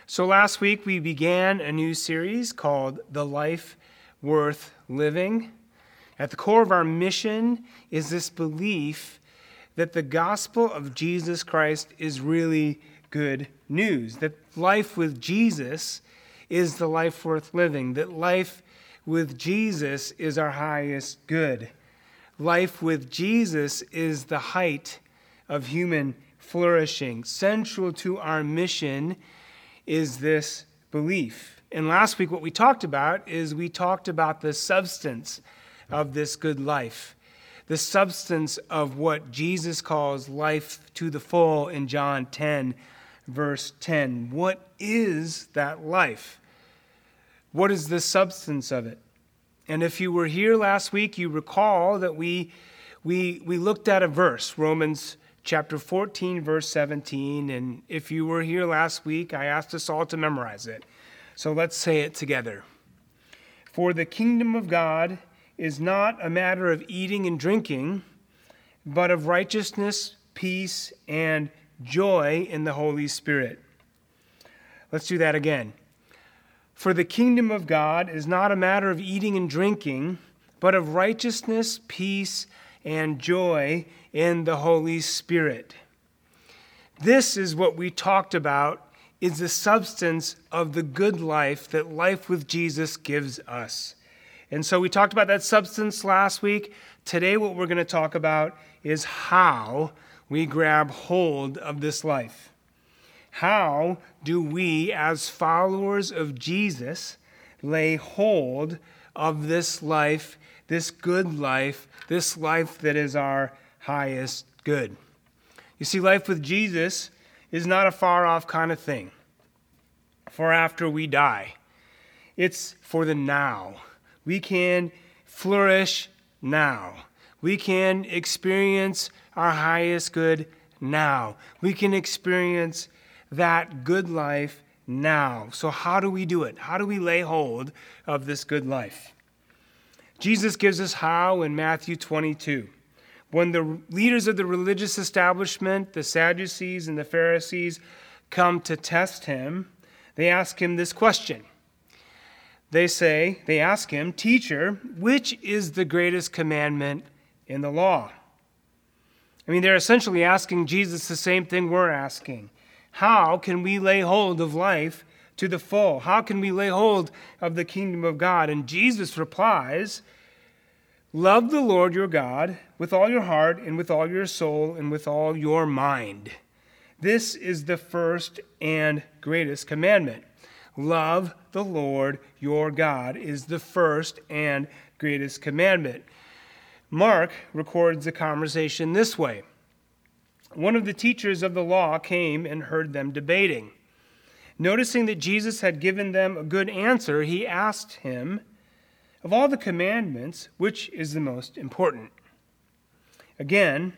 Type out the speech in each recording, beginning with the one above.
So last week we began a new series called The Life Worth Living. At the core of our mission is this belief that the gospel of Jesus Christ is really good news, that life with Jesus is the life worth living, that life with Jesus is our highest good. Life with Jesus is the height of human flourishing. Central to our mission is this belief. And last week what we talked about the substance of this good life, the substance of what Jesus calls life to the full in John 10, verse 10. What is that life? What is the substance of it? And if you were here last week, you recall that we looked at a verse, Romans chapter 14, verse 17. And if you were here last week, I asked us all to memorize it. So let's say it together. For the kingdom of God is not a matter of eating and drinking, but of righteousness, peace, and joy in the Holy Spirit. Let's do that again. For the kingdom of God is not a matter of eating and drinking, but of righteousness, peace, and joy in the Holy Spirit. This is what we talked about, is the substance of the good life that life with Jesus gives us. And so we talked about that substance last week. Today what we're going to talk about is how we grab hold of this life. How do we, as followers of Jesus, lay hold of this life, this good life, this life that is our highest good? You see, life with Jesus is not a far-off kind of thing for after we die. It's for the now. We can flourish now. We can experience our highest good now. We can experience that good life now. So how do we do it? How do we lay hold of this good life? Jesus gives us how in Matthew 22. When the leaders of the religious establishment, the Sadducees and the Pharisees, come to test him, they ask him this question. They ask him, "Teacher, which is the greatest commandment in the law?" They're essentially asking Jesus the same thing we're asking. How can we lay hold of life to the full? How can we lay hold of the kingdom of God? And Jesus replies, "Love the Lord your God with all your heart and with all your soul and with all your mind. This is the first and greatest commandment." Love the Lord your God is the first and greatest commandment. Mark records the conversation this way. One of the teachers of the law came and heard them debating. Noticing that Jesus had given them a good answer, he asked him, "Of all the commandments, which is the most important?" Again,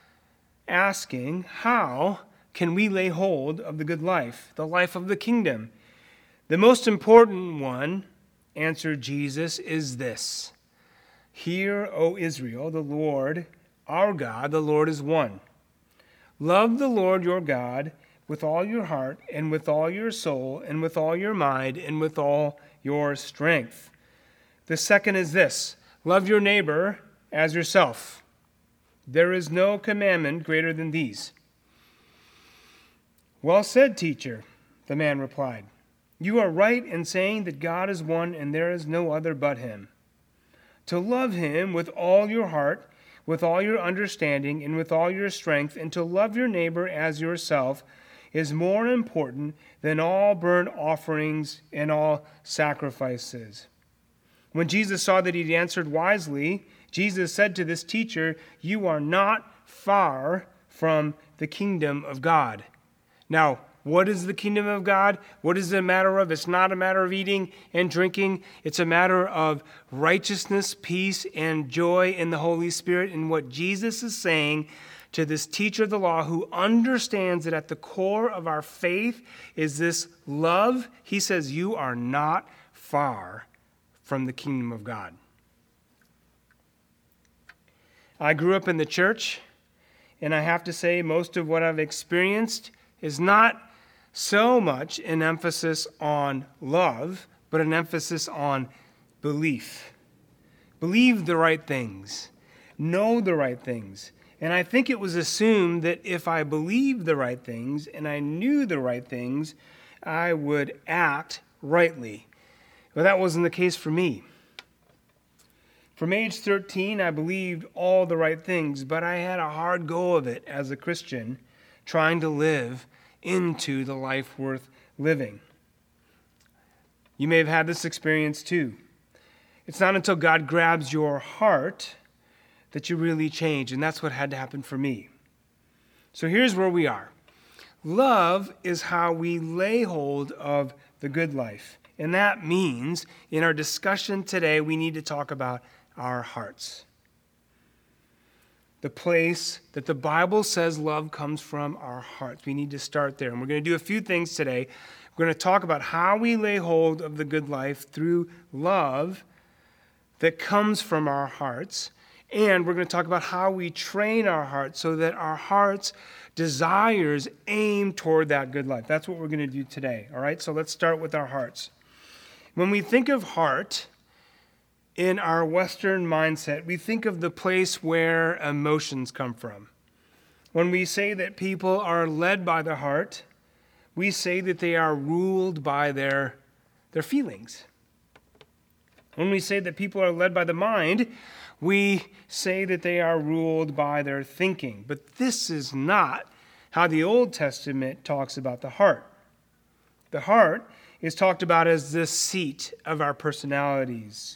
asking, how can we lay hold of the good life, the life of the kingdom? The most important one, answered Jesus, is this. "Hear, O Israel, the Lord, our God, the Lord is one. Love the Lord your God with all your heart and with all your soul and with all your mind and with all your strength. The second is this, love your neighbor as yourself. There is no commandment greater than these." "Well said, teacher," the man replied. "You are right in saying that God is one and there is no other but him. To love him with all your heart, with all your understanding, and with all your strength, and to love your neighbor as yourself is more important than all burnt offerings and all sacrifices." When Jesus saw that he'd answered wisely, Jesus said to this teacher, "You are not far from the kingdom of God." Now, what is the kingdom of God? What is it a matter of? It's not a matter of eating and drinking. It's a matter of righteousness, peace, and joy in the Holy Spirit. And what Jesus is saying to this teacher of the law who understands that at the core of our faith is this love, he says, you are not far from the kingdom of God. I grew up in the church, and I have to say most of what I've experienced is not so much an emphasis on love, but an emphasis on belief. Believe the right things. Know the right things. And I think it was assumed that if I believed the right things and I knew the right things, I would act rightly. But that wasn't the case for me. From age 13, I believed all the right things, but I had a hard go of it as a Christian, trying to live into the life worth living. You may have had this experience too. It's not until God grabs your heart that you really change, and that's what had to happen for me. So here's where we are. Love is how we lay hold of the good life. And that means in our discussion today, we need to talk about our hearts. The place that the Bible says love comes from, our hearts. We need to start there. And we're going to do a few things today. We're going to talk about how we lay hold of the good life through love that comes from our hearts. And we're going to talk about how we train our hearts so that our hearts' desires aim toward that good life. That's what we're going to do today. All right, so let's start with our hearts. When we think of heart in our Western mindset, we think of the place where emotions come from. When we say that people are led by the heart, we say that they are ruled by their feelings. When we say that people are led by the mind, we say that they are ruled by their thinking. But this is not how the Old Testament talks about the heart. The heart is talked about as the seat of our personalities.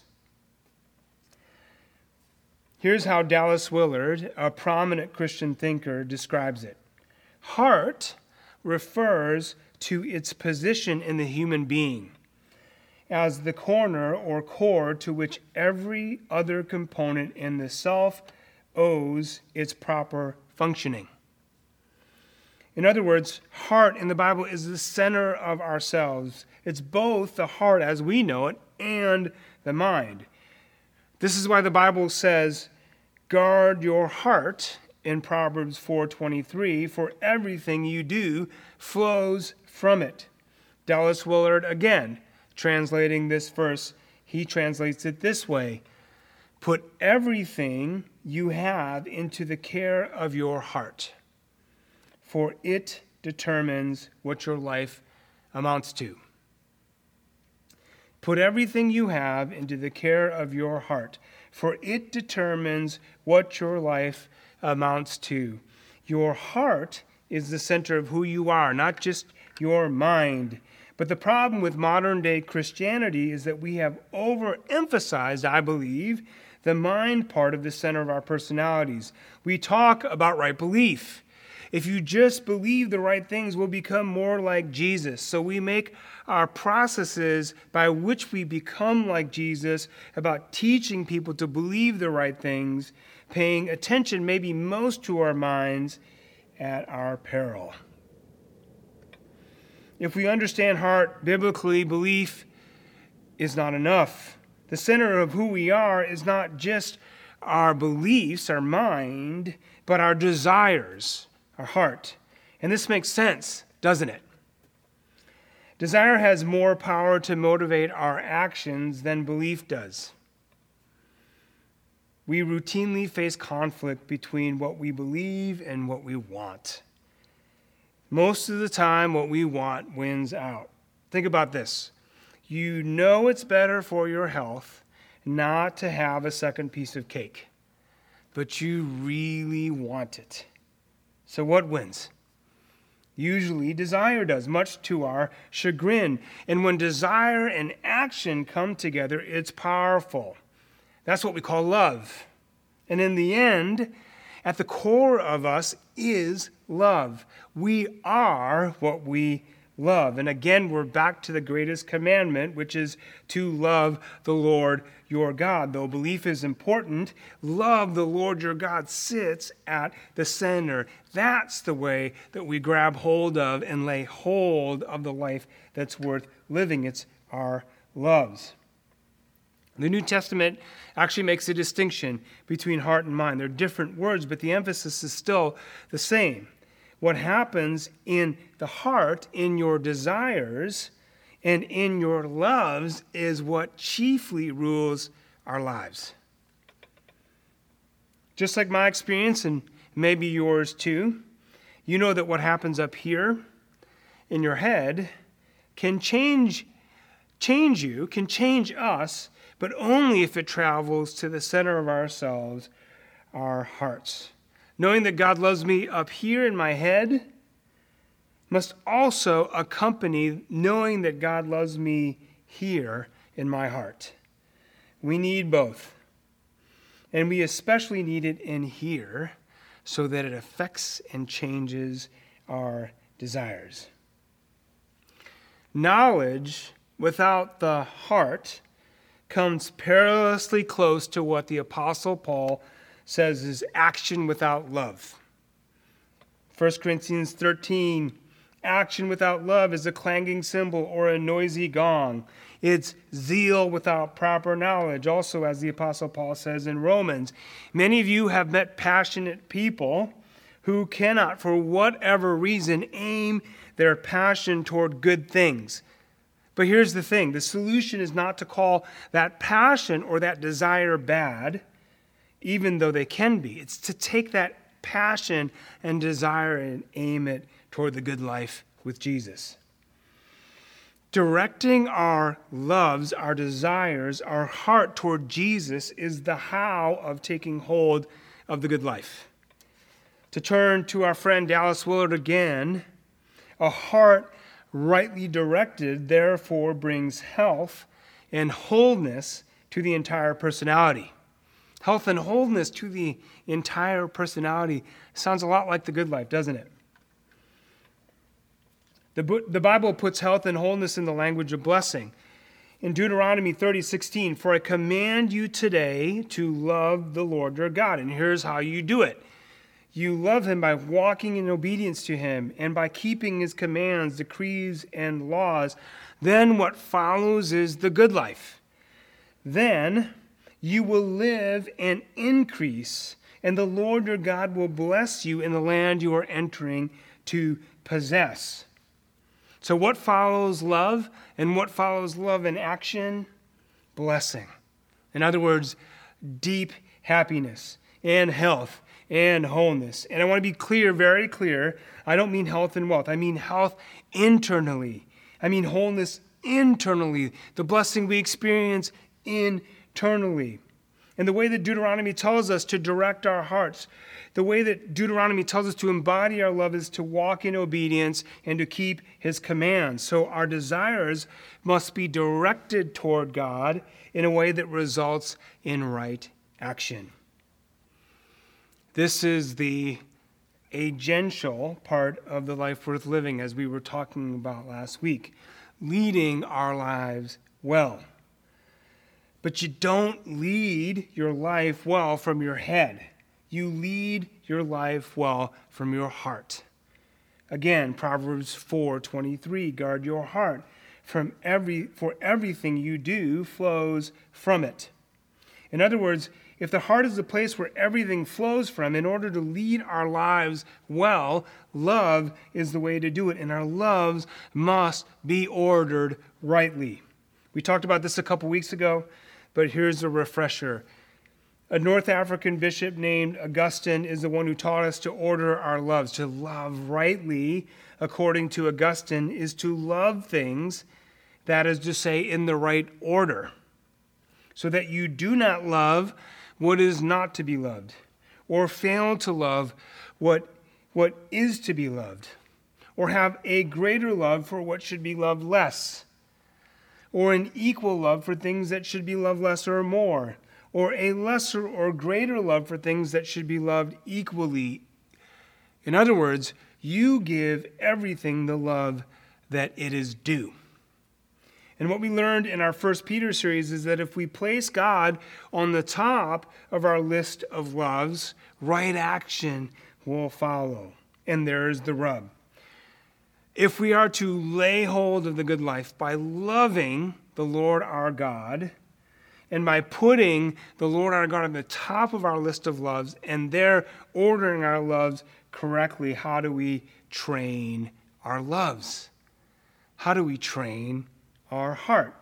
Here's how Dallas Willard, a prominent Christian thinker, describes it. Heart refers to its position in the human being as the corner or core to which every other component in the self owes its proper functioning. In other words, heart in the Bible is the center of ourselves. It's both the heart as we know it and the mind. This is why the Bible says, guard your heart in Proverbs 4:23, for everything you do flows from it. Dallas Willard, again, translating this verse, he translates it this way: put everything you have into the care of your heart, for it determines what your life amounts to. Put everything you have into the care of your heart, for it determines what your life amounts to. Your heart is the center of who you are, not just your mind. But the problem with modern-day Christianity is that we have overemphasized, I believe, the mind part of the center of our personalities. We talk about right belief. If you just believe the right things, we'll become more like Jesus. So we make our processes by which we become like Jesus about teaching people to believe the right things, paying attention maybe most to our minds at our peril. If we understand heart biblically, belief is not enough. The center of who we are is not just our beliefs, our mind, but our desires, our heart. And this makes sense, doesn't it? Desire has more power to motivate our actions than belief does. We routinely face conflict between what we believe and what we want. Most of the time, what we want wins out. Think about this. You know it's better for your health not to have a second piece of cake, but you really want it. So what wins? Usually desire does, much to our chagrin. And when desire and action come together, it's powerful. That's what we call love. And in the end, at the core of us is love. We are what we love. And again, we're back to the greatest commandment, which is to love the Lord your God. Though belief is important, love the Lord your God sits at the center. That's the way that we grab hold of and lay hold of the life that's worth living. It's our loves. The New Testament actually makes a distinction between heart and mind. They're different words, but the emphasis is still the same. what happens in the heart, in your desires, and in your loves is what chiefly rules our lives. Just like my experience, and maybe yours too, you know that what happens up here in your head can change you, can change us, but only if it travels to the center of ourselves, our hearts. Knowing that God loves me up here in my head must also accompany knowing that God loves me here in my heart. We need both. And we especially need it in here so that it affects and changes our desires. Knowledge without the heart comes perilously close to what the Apostle Paul says is action without love. 1 Corinthians 13, action without love is a clanging cymbal or a noisy gong. It's zeal without proper knowledge. Also, as the Apostle Paul says in Romans, many of you have met passionate people who cannot, for whatever reason, aim their passion toward good things. But here's the thing. The solution is not to call that passion or that desire bad, even though they can be. It's to take that passion and desire and aim it toward the good life with Jesus. Directing our loves, our desires, our heart toward Jesus is the how of taking hold of the good life. To turn to our friend Dallas Willard again, a heart rightly directed, therefore, brings health and wholeness to the entire personality. Health and wholeness to the entire personality sounds a lot like the good life, doesn't it? The Bible puts health and wholeness in the language of blessing. In Deuteronomy 30:16, for I command you today to love the Lord your God. And here's how you do it. You love him by walking in obedience to him and by keeping his commands, decrees, and laws. Then what follows is the good life. Then you will live and increase, and the Lord your God will bless you in the land you are entering to possess. So what follows love? And what follows love in action? Blessing. In other words, deep happiness and health and wholeness. And I want to be clear, very clear, I don't mean health and wealth. I mean health internally. I mean wholeness internally. The blessing we experience internally. And the way that Deuteronomy tells us to direct our hearts, the way that Deuteronomy tells us to embody our love is to walk in obedience and to keep his commands. So our desires must be directed toward God in a way that results in right action. This is the agential part of the life worth living, as we were talking about last week, leading our lives well. But you don't lead your life well from your head. You lead your life well from your heart. Again, Proverbs 4:23, guard your heart, for everything you do flows from it. In other words, if the heart is the place where everything flows from, in order to lead our lives well, love is the way to do it, and our loves must be ordered rightly. We talked about this a couple weeks ago, but here's a refresher. A North African bishop named Augustine is the one who taught us to order our loves. To love rightly, according to Augustine, is to love things, that is to say, in the right order, so that you do not love what is not to be loved, or fail to love what is to be loved, or have a greater love for what should be loved less, or an equal love for things that should be loved less or more, or a lesser or greater love for things that should be loved equally. In other words, you give everything the love that it is due. And what we learned in our 1 Peter series is that if we place God on the top of our list of loves, right action will follow. And there's the rub. If we are to lay hold of the good life by loving the Lord our God And by putting the Lord our God on the top of our list of loves and there ordering our loves correctly, how do we train our loves? How do we train our heart?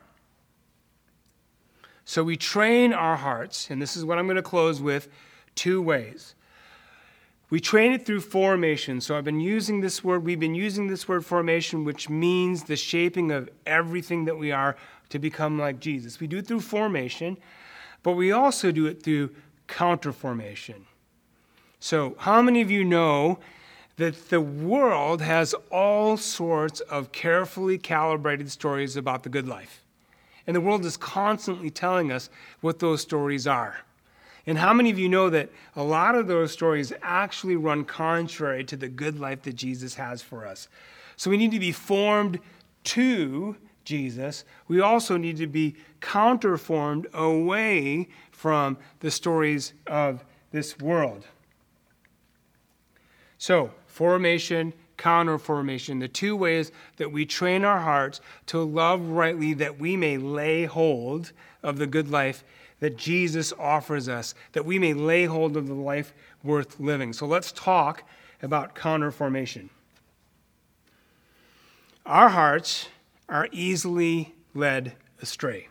So we train our hearts, and this is what I'm going to close with, 2 ways. We train it through formation. So we've been using this word formation, which means the shaping of everything that we are to become like Jesus. We do it through formation, but we also do it through counterformation. So how many of you know that the world has all sorts of carefully calibrated stories about the good life? And the world is constantly telling us what those stories are. And how many of you know that a lot of those stories actually run contrary to the good life that Jesus has for us? So we need to be formed to Jesus. We also need to be counterformed away from the stories of this world. So, formation, counterformation, the 2 ways that we train our hearts to love rightly that we may lay hold of the good life that Jesus offers us, that we may lay hold of the life worth living. So let's talk about counterformation. Our hearts are easily led astray,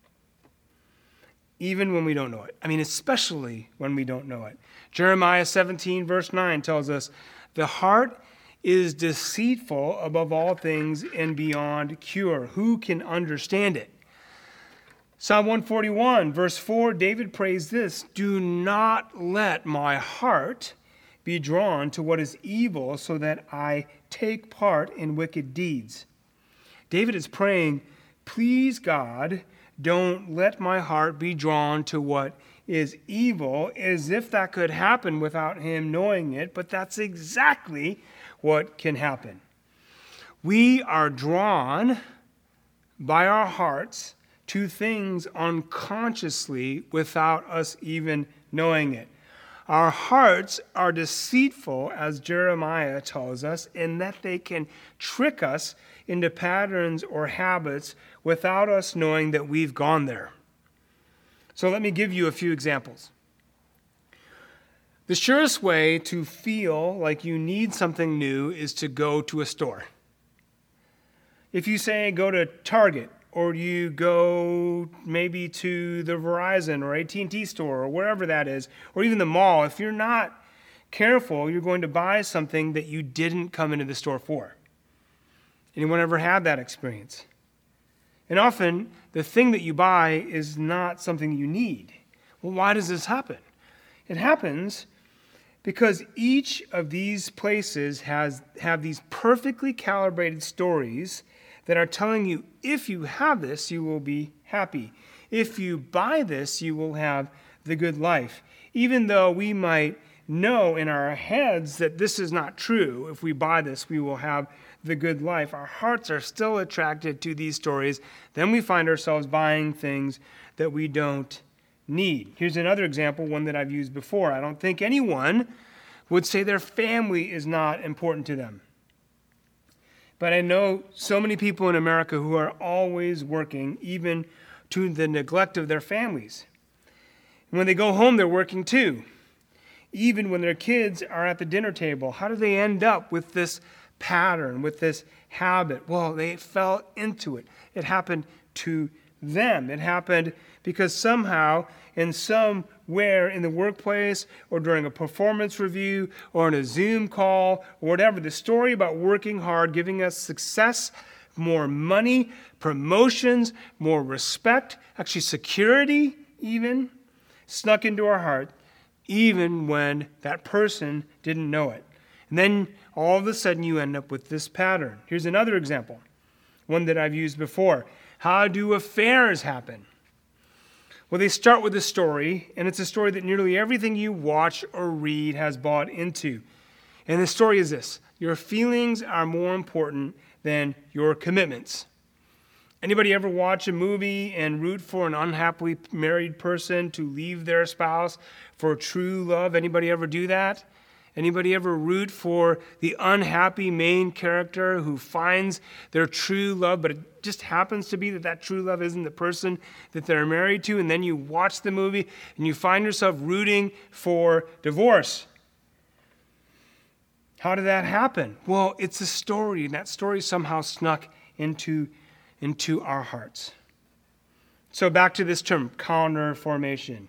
even when we don't know it. Especially when we don't know it. Jeremiah 17, verse 9 tells us, "The heart is deceitful above all things and beyond cure. Who can understand it?" Psalm 141, verse 4, David prays this, "Do not let my heart be drawn to what is evil so that I take part in wicked deeds." David is praying, "Please, God, don't let my heart be drawn to what is evil," as if that could happen without him knowing it, but that's exactly what can happen. We are drawn by our hearts to things unconsciously without us even knowing it. Our hearts are deceitful, as Jeremiah tells us, in that they can trick us into patterns or habits without us knowing that we've gone there. So let me give you a few examples. The surest way to feel like you need something new is to go to a store. If you say go to Target, or you go maybe to the Verizon or AT&T store or wherever that is, or even the mall, if you're not careful, you're going to buy something that you didn't come into the store for. Anyone ever had that experience? And often, the thing that you buy is not something you need. Well, why does this happen? It happens because each of these places have these perfectly calibrated stories that are telling you, if you have this, you will be happy. If you buy this, you will have the good life. Even though we might know in our heads that this is not true, if we buy this, we will have the good life, our hearts are still attracted to these stories. Then we find ourselves buying things that we don't need. Here's another example, one that I've used before. I don't think anyone would say their family is not important to them. But I know so many people in America who are always working, even to the neglect of their families. And when they go home, they're working too. Even when their kids are at the dinner table, how do they end up with this pattern, with this habit? Well, they fell into it. It happened to them. It happened because somehow, in somewhere in the workplace or during a performance review or in a Zoom call or whatever, the story about working hard, giving us success, more money, promotions, more respect, actually security even, snuck into our heart, even when that person didn't know it. And then all of a sudden you end up with this pattern. Here's another example, one that I've used before. How do affairs happen? Well, they start with a story, and it's a story that nearly everything you watch or read has bought into. And the story is this: your feelings are more important than your commitments. Anybody ever watch a movie and root for an unhappily married person to leave their spouse for true love? Anybody ever do that? Anybody ever root for the unhappy main character who finds their true love, but it just happens to be that true love isn't the person that they're married to, and then you watch the movie and you find yourself rooting for divorce? How did that happen? Well, it's a story, and that story somehow snuck into our hearts. So back to this term, counterformation.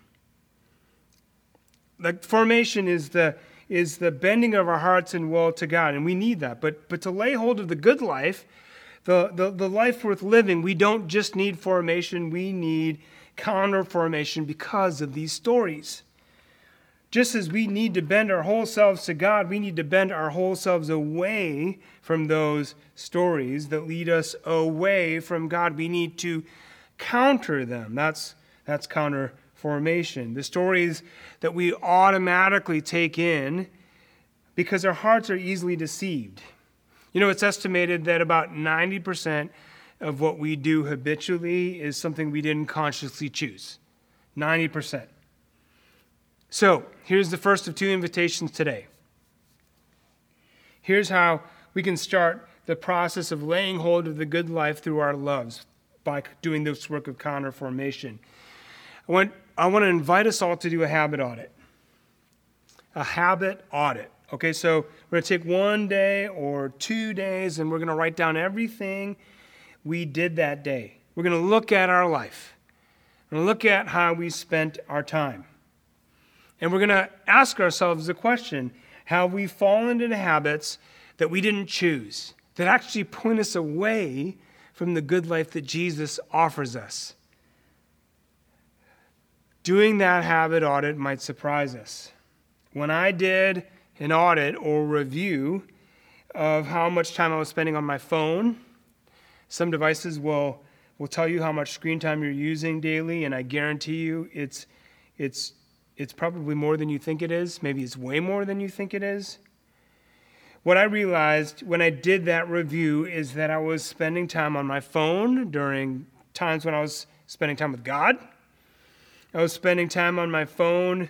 Like, formation is the bending of our hearts and will to God, and we need that. But to lay hold of the good life, the life worth living, we don't just need formation, we need counterformation because of these stories. Just as we need to bend our whole selves to God, we need to bend our whole selves away from those stories that lead us away from God. We need to counter them. That's counterformation. The stories that we automatically take in because our hearts are easily deceived. You know, it's estimated that about 90% of what we do habitually is something we didn't consciously choose. 90%. So, here's the first of two invitations today. Here's how we can start the process of laying hold of the good life through our loves by doing this work of counterformation. I want to invite us all to do a habit audit. A habit audit. Okay, so we're going to take 1 day or 2 days and we're going to write down everything we did that day. We're going to look at our life. We're going to look at how we spent our time. And we're going to ask ourselves the question, have we fallen into habits that we didn't choose, that actually point us away from the good life that Jesus offers us? Doing that habit audit might surprise us. When I did an audit or review of how much time I was spending on my phone, some devices will tell you how much screen time you're using daily, and I guarantee you it's probably more than you think it is. Maybe it's way more than you think it is. What I realized when I did that review is that I was spending time on my phone during times when I was spending time with God. I was spending time on my phone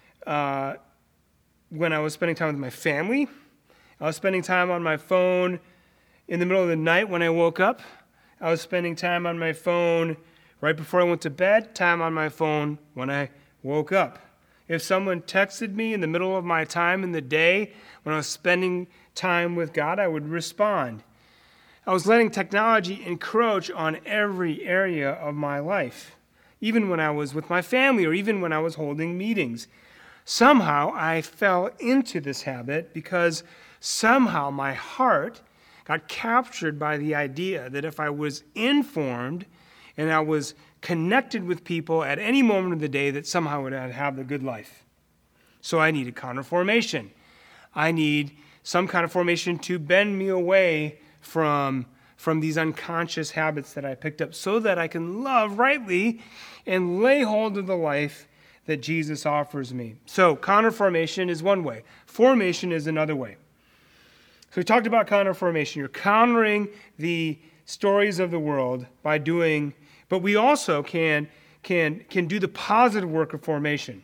when I was spending time with my family. I was spending time on my phone in the middle of the night when I woke up. I was spending time on my phone right before I went to bed, time on my phone when I woke up. If someone texted me in the middle of my time in the day when I was spending time with God, I would respond. I was letting technology encroach on every area of my life, even when I was with my family or even when I was holding meetings. Somehow I fell into this habit because somehow my heart got captured by the idea that if I was informed and I was connected with people at any moment of the day, that somehow I would have the good life. So I need a counterformation. I need some kind of formation to bend me away from these unconscious habits that I picked up so that I can love rightly and lay hold of the life that Jesus offers me. So counterformation is one way. Formation is another way. So we talked about counterformation. You're countering the stories of the world by doing, but we also can do the positive work of formation.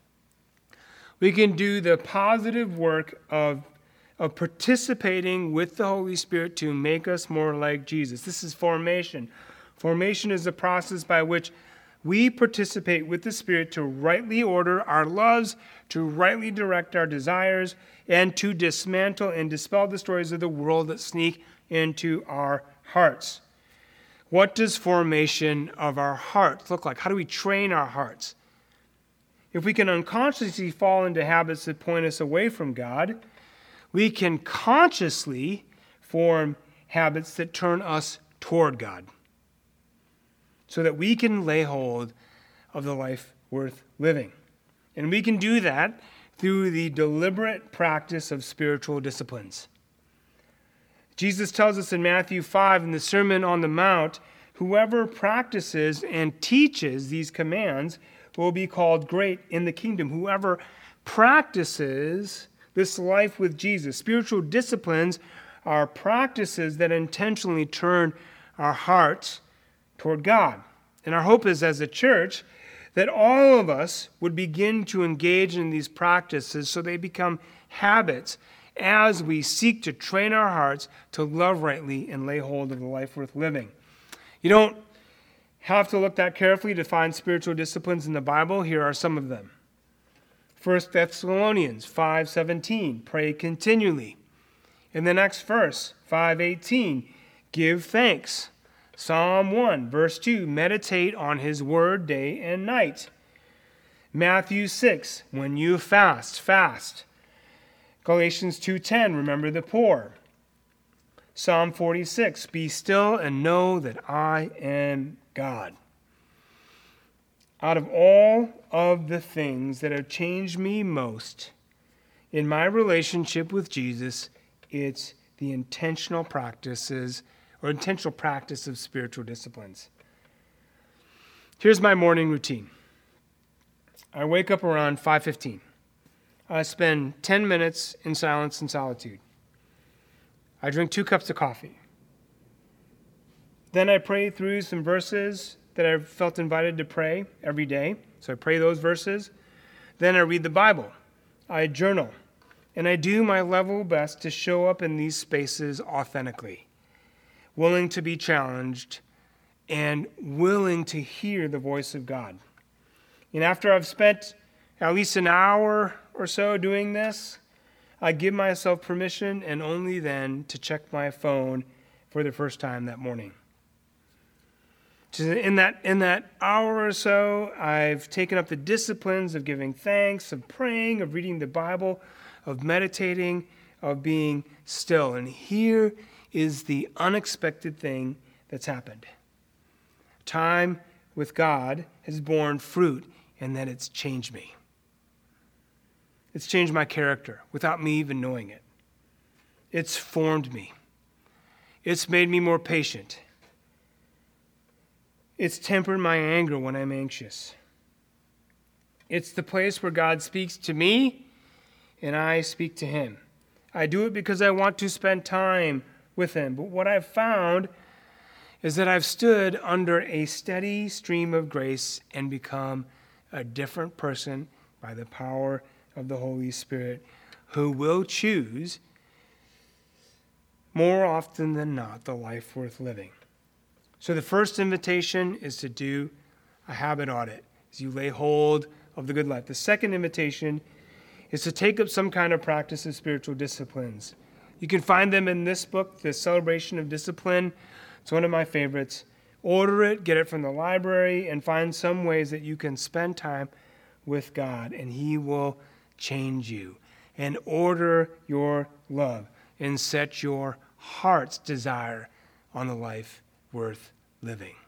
We can do the positive work of participating with the Holy Spirit to make us more like Jesus. This is formation. Formation is the process by which we participate with the Spirit to rightly order our loves, to rightly direct our desires, and to dismantle and dispel the stories of the world that sneak into our hearts. What does formation of our hearts look like? How do we train our hearts? If we can unconsciously fall into habits that point us away from God, we can consciously form habits that turn us toward God, so that we can lay hold of the life worth living. And we can do that through the deliberate practice of spiritual disciplines. Jesus tells us in Matthew 5 in the Sermon on the Mount, whoever practices and teaches these commands will be called great in the kingdom. Whoever practices this life with Jesus. Spiritual disciplines are practices that intentionally turn our hearts toward God. And our hope is, as a church, that all of us would begin to engage in these practices so they become habits as we seek to train our hearts to love rightly and lay hold of the life worth living. You don't have to look that carefully to find spiritual disciplines in the Bible. Here are some of them. 1 Thessalonians 5:17, pray continually. In the next verse, 5:18, give thanks. Psalm 1, verse 2, meditate on his word day and night. Matthew 6, when you fast, fast. Galatians 2:10, remember the poor. Psalm 46, be still and know that I am God. Out of all of the things that have changed me most in my relationship with Jesus, it's the intentional practice of spiritual disciplines. Here's my morning routine. I wake up around 5:15. I spend 10 minutes in silence and solitude. I drink 2 cups of coffee. Then I pray through some verses that I've felt invited to pray every day. So I pray those verses. Then I read the Bible. I journal. And I do my level best to show up in these spaces authentically, willing to be challenged and willing to hear the voice of God. And after I've spent at least an hour or so doing this, I give myself permission and only then to check my phone for the first time that morning. In that hour or so, I've taken up the disciplines of giving thanks, of praying, of reading the Bible, of meditating, of being still. And here is the unexpected thing that's happened. Time with God has borne fruit in that it's changed me. It's changed my character without me even knowing it. It's formed me. It's made me more patient. It's tempered my anger when I'm anxious. It's the place where God speaks to me and I speak to him. I do it because I want to spend time with him. But what I've found is that I've stood under a steady stream of grace and become a different person by the power of the Holy Spirit, who will choose more often than not the life worth living. So the first invitation is to do a habit audit as you lay hold of the good life. The second invitation is to take up some kind of practice of spiritual disciplines. You can find them in this book, The Celebration of Discipline. It's one of my favorites. Order it, get it from the library, and find some ways that you can spend time with God, and he will change you and order your love and set your heart's desire on the life worth living.